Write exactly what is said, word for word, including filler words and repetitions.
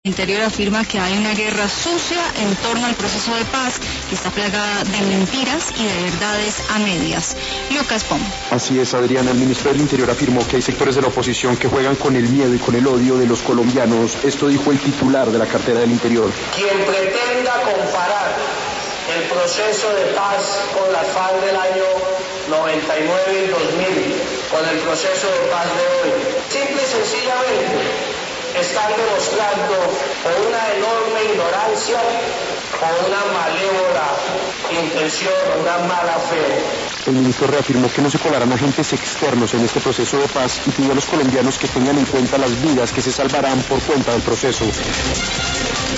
Interior afirma que hay una guerra sucia en torno al proceso de paz que está plagada de mentiras y de verdades a medias. Lucas Pom. Así es, Adriana. El ministro del Interior afirmó que hay sectores de la oposición que juegan con el miedo y con el odio de los colombianos. Esto dijo el titular de la cartera del Interior. Quien pretenda comparar el proceso de paz con las FARC del año noventa y nueve y dos mil con el proceso de paz de hoy, simple y sencillamente están demostrando o una enorme ignorancia o una malévola intención, una mala fe. El ministro reafirmó que no se colarán agentes externos en este proceso de paz y pidió a los colombianos que tengan en cuenta las vidas que se salvarán por cuenta del proceso.